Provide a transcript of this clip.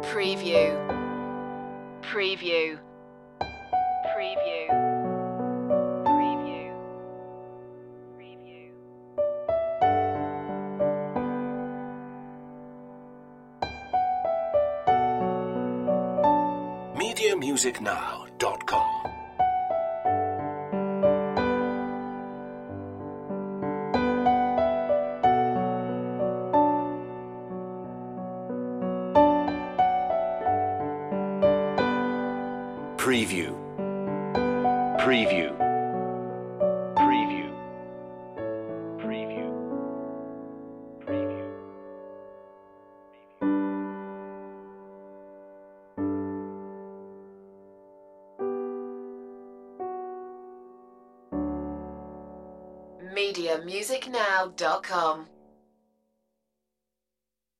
Preview. Preview. Preview. Preview. Preview. MediaMusicNow.com. Preview. Preview. Preview. Preview. Preview. MediaMusicNow.com.